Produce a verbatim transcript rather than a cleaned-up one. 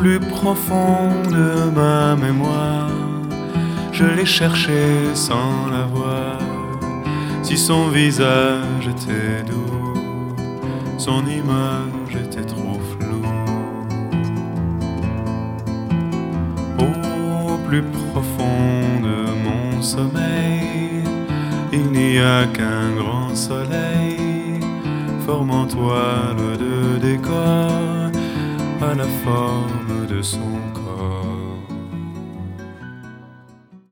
plus profond de ma mémoire, je l'ai cherché sans la voir. Si son visage était doux, son image était trop floue. Au plus profond de mon sommeil, il n'y a qu'un grand soleil, formant toile de décor à la forme de son corps.